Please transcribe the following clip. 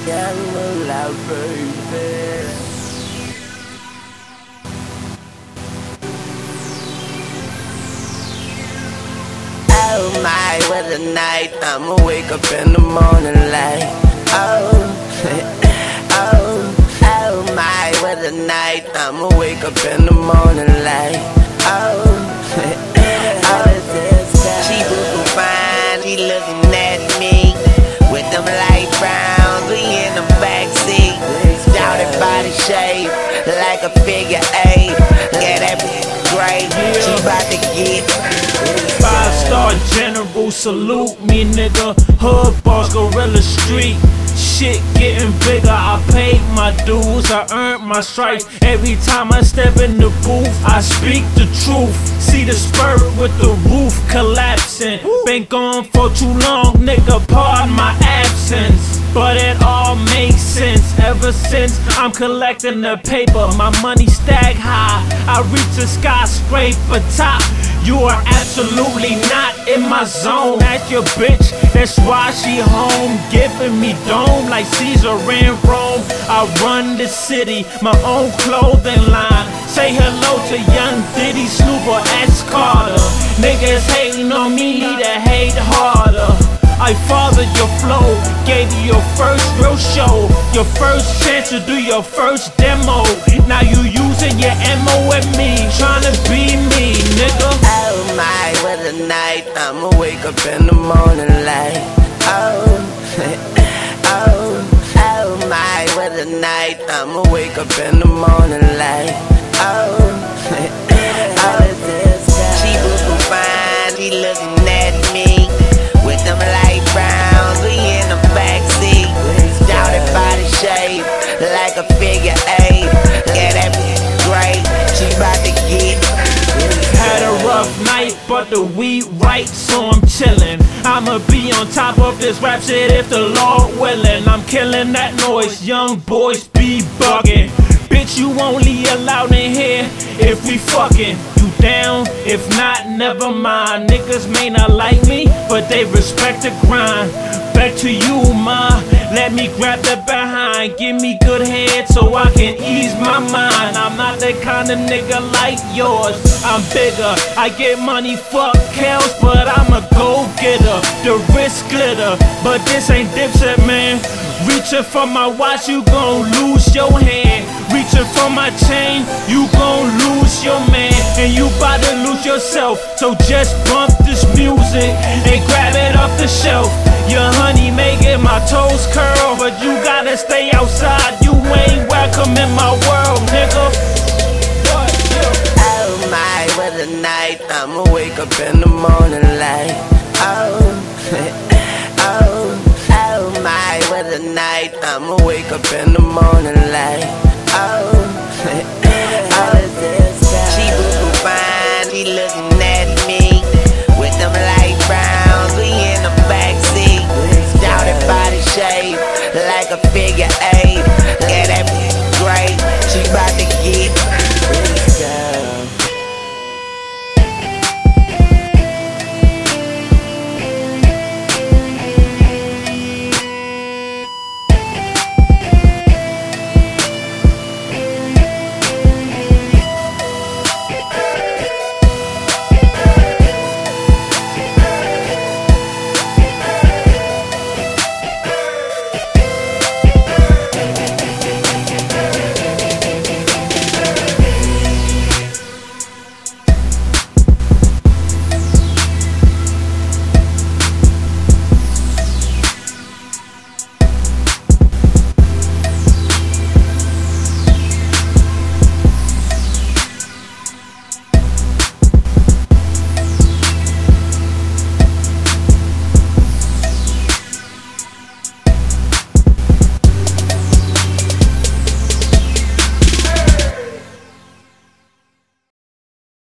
Young Moolah, baby. Oh my, what a night. I'ma wake up in the morning light. Oh, oh my, what a night. I'ma wake up in the morning light. Oh, she looking fine, she looking at me with them light browns, we in the backseat. Doughty body shape, like a figure 8. Yeah, that great, she bout to get 5-star general, salute me, nigga. Hood boss, Gorilla Street. Shit getting bigger, I paid my dues, I earned my stripes. Every time I step in the booth, I speak the truth. See the spurt with the roof collapsing. Been gone for too long, nigga, pardon my absence. But it all makes sense ever since I'm collecting the paper. My money stack high, I reach the skyscraper top. You are absolutely not in my zone. That's your bitch, that's why she home, giving me dome like Caesar in Rome. I run the city, my own clothing line. Say hello to Young Diddy, Snoop or S. Carter. Niggas hating on me, need to hate harder. I fathered your flow, gave you your first real show, your first chance to do your first demo. Now you using your ammo with me, tryna be me, nigga. Oh my, what a night. I'ma wake up in the morning light. Oh, oh my, what a night. I'ma wake up in the morning light. Oh, she looking fine, she looking at me with them light browns, we in the backseat. Doughty body shape, like a figure 8. Yeah, that great, she bout to get. Had a rough night, but the weed right, so I'm chillin'. I'ma be on top of this rap shit if the Lord willing. I'm killing that noise, young boys be bugging. Bitch, you only allowed in here if we fucking. You down? If not, never mind. Niggas may not like me, but they respect the grind. Back to you, ma. Let me grab the behind. Give me good head so I can ease my mind. I'm not that kind of nigga like yours. I'm bigger. I get money, fuck cows, but I'm a go-getter. The wrist glitter, but this ain't Dipset, man. Reaching for my watch, you gon' lose your hand. Reaching for my chain, you gon' lose your man. And you bout to lose yourself, so just bump this music and grab it off the shelf. Your honey making my toes curl, but you gotta stay outside. You ain't welcome in my world, nigga. Oh my, what a night. I'ma wake up in the morning light. Oh, oh my, what a night. I'ma wake up in the morning light.